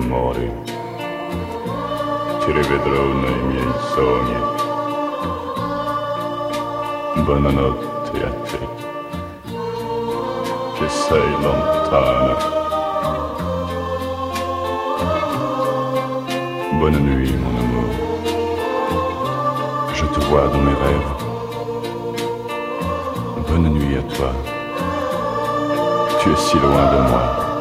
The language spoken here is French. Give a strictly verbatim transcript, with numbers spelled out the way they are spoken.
amori, ti rivedrò nei miei sogni. Buonanotte a te, che sei lontana. Bonne nuit, mon amour. Je te vois dans mes rêves. Bonne nuit à toi. Tu es si loin de moi.